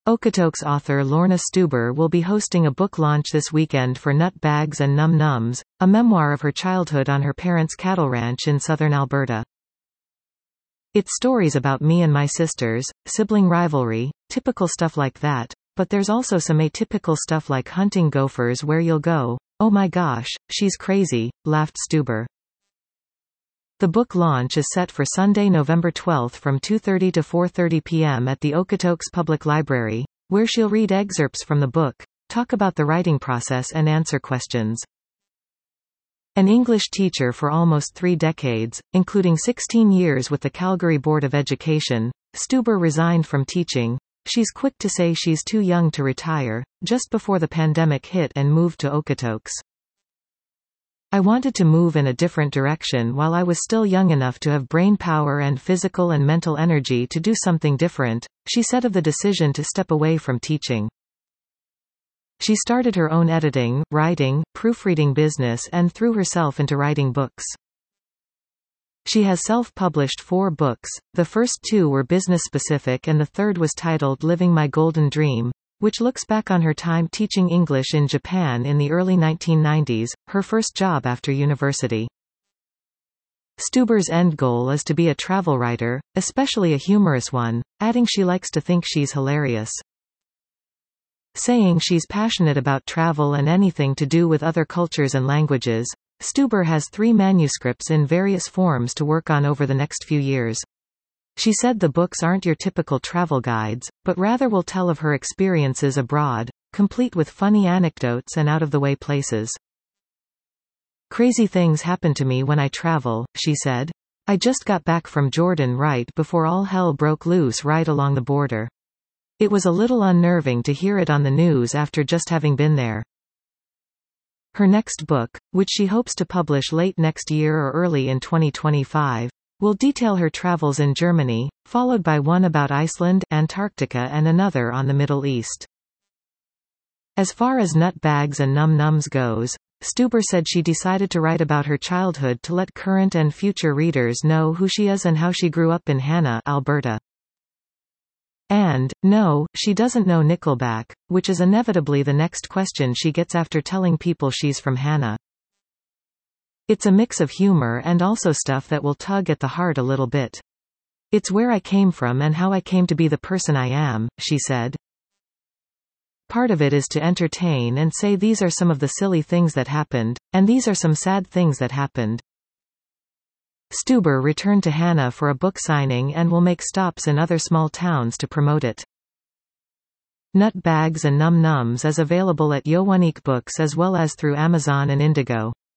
Okotoks author Lorna Stuber will be hosting a book launch this weekend for Nut Bags and Num Nums, a memoir of her childhood on her parents' cattle ranch in southern Alberta. It's stories about me and my sisters, sibling rivalry, typical stuff like that, but there's also some atypical stuff like hunting gophers where you'll go, "Oh my gosh, she's crazy," laughed Stuber. The book launch is set for Sunday, November 12 from 2:30 to 4:30 p.m. at the Okotoks Public Library, where she'll read excerpts from the book, talk about the writing process and answer questions. An English teacher for almost 3 decades, including 16 years with the Calgary Board of Education, Stuber resigned from teaching. She's quick to say she's too young to retire, just before the pandemic hit and moved to Okotoks. "I wanted to move in a different direction while I was still young enough to have brain power and physical and mental energy to do something different," she said of the decision to step away from teaching. She started her own editing, writing, proofreading business and threw herself into writing books. She has self-published 4 books, the first 2 were business-specific and the third was titled Living My Golden Dream, which looks back on her time teaching English in Japan in the early 1990s, her first job after university. Stuber's end goal is to be a travel writer, especially a humorous one, adding she likes to think she's hilarious. Saying she's passionate about travel and anything to do with other cultures and languages, Stuber has 3 manuscripts in various forms to work on over the next few years. She said the books aren't your typical travel guides, but rather will tell of her experiences abroad, complete with funny anecdotes and out-of-the-way places. "Crazy things happen to me when I travel," she said. "I just got back from Jordan right before all hell broke loose right along the border. It was a little unnerving to hear it on the news after just having been there." Her next book, which she hopes to publish late next year or early in 2025, will detail her travels in Germany, followed by one about Iceland, Antarctica and another on the Middle East. As far as Nut Bags and Num Nums goes, Stuber said she decided to write about her childhood to let current and future readers know who she is and how she grew up in Hanna, Alberta. And, no, she doesn't know Nickelback, which is inevitably the next question she gets after telling people she's from Hanna. "It's a mix of humor and also stuff that will tug at the heart a little bit. It's where I came from and how I came to be the person I am," she said. "Part of it is to entertain and say these are some of the silly things that happened, and these are some sad things that happened." Stuber returned to Hanna for a book signing and will make stops in other small towns to promote it. Nut Bags and Num Nums is available at Yowonique Books as well as through Amazon and Indigo.